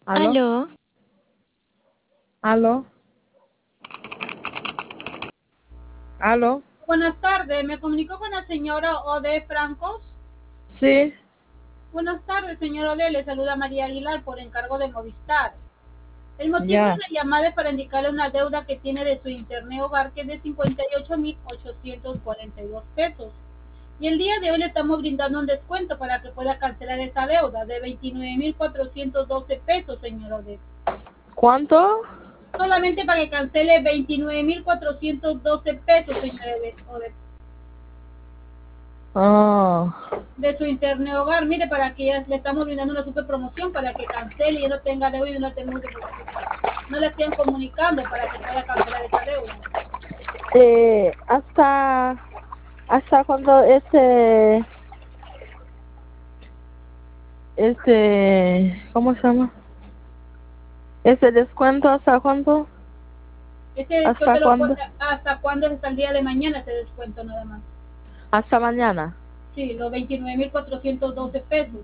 ¿Aló? Aló, ¿Aló? ¿Aló? Buenas tardes, me comunico con la señora Ode Francos. Sí, Buenas tardes, señora Ode, le saluda María Aguilar por encargo de Movistar. El motivo de ya. la llamada es para indicarle una deuda que tiene de su internet hogar que es de 58.842 pesos. Y el día de hoy le estamos brindando un descuento para que pueda cancelar esa deuda de 29.412 pesos, señora Ode. ¿Cuánto? Solamente para que cancele 29.412 pesos, señora Ode. Ah, De su internet hogar, mire, para que ya le estamos brindando una super promoción para que cancele y ya no tenga deuda y no tenga que no le estén comunicando para que pueda cancelar esa deuda. ¿hasta cuándo ¿cómo se llama? ¿Ese descuento hasta cuándo? Ese ¿Hasta descuento lo puede, cuándo? hasta cuándo es hasta el día de mañana ese descuento nada más. Hasta mañana. Sí, los 29.412 pesos.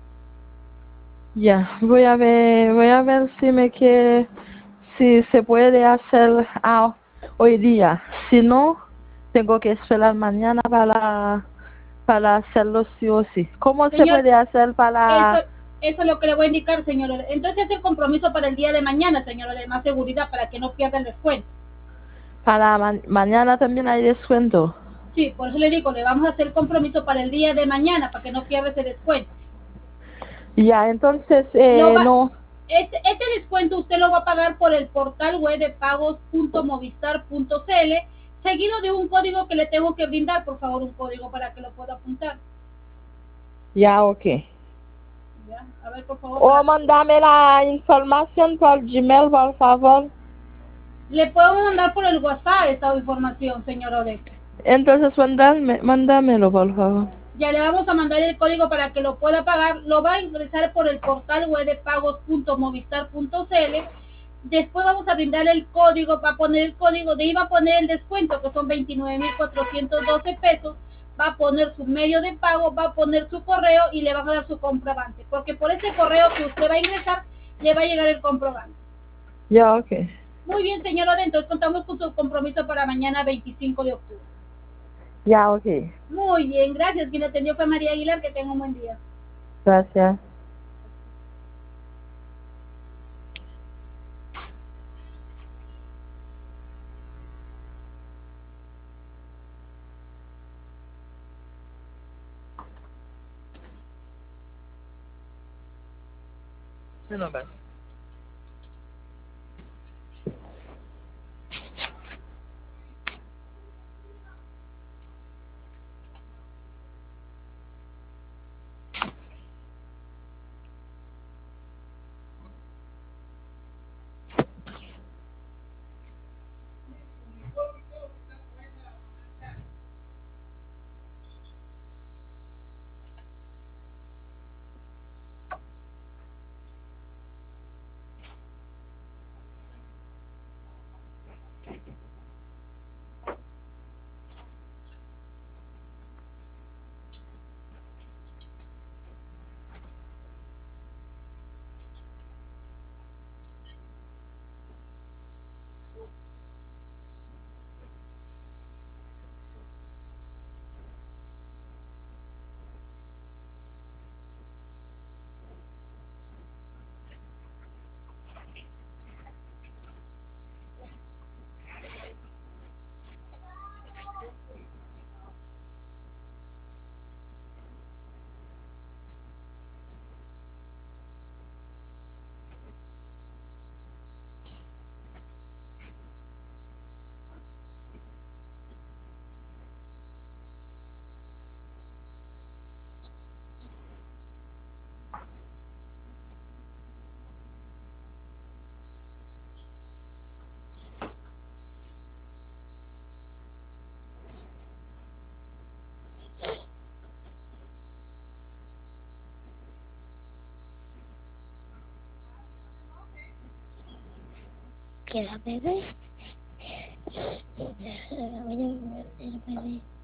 Ya, voy a ver si se puede hacer hoy día. Si no, tengo que esperar mañana para hacerlo sí o sí. ¿Cómo se Señor, puede hacer eso, eso es lo que le voy a indicar, señor. Entonces es el compromiso para el día de mañana, señor, de más seguridad para que no pierda el descuento. mañana también hay descuento? Sí, por eso le digo, le vamos a hacer el compromiso para el día de mañana para que no pierda ese descuento. Ya, entonces, Lo va, no, este descuento usted lo va a pagar por el portal web de pagos.movistar.cl, seguido de un código que le tengo que brindar, por favor, un código para que lo pueda apuntar. ya, ok. ¿Ya? A ver, por favor, O para... mandame la información por Gmail, por favor. Le puedo mandar por el WhatsApp esta información, señor Ode. Entonces, mándamelo, por favor. Ya le vamos a mandar el código para que lo pueda pagar. Lo va a ingresar por el portal web de pagos.movistar.cl. Después vamos a brindar el código, va a poner el código, de ahí va a poner el descuento, que son 29.412 pesos, va a poner su medio de pago, va a poner su correo y le van a dar su comprobante, porque por ese correo que usted va a ingresar, le va a llegar el comprobante. Ya, ok. Muy bien, señora, entonces contamos con su compromiso para mañana 25 de octubre. Ya, ok. Muy bien, gracias. Quien atendió fue María Aguilar, que tenga un buen día. Gracias. Sí, no, ves. ¿queda bebé? Voy a ver el bebé.